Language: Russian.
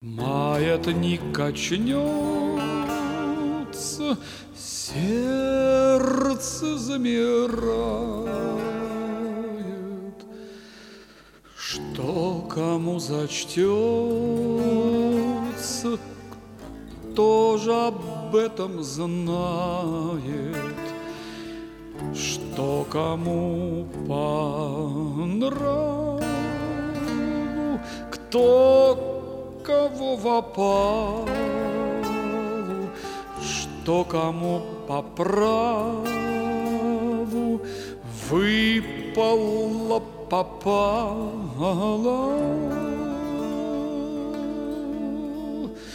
Маятник качнется, сердце замирает. Что кому зачтется, кто же об этом знает? Что кому по нраву, кто кого в опалу, что кому по праву выпало, попало.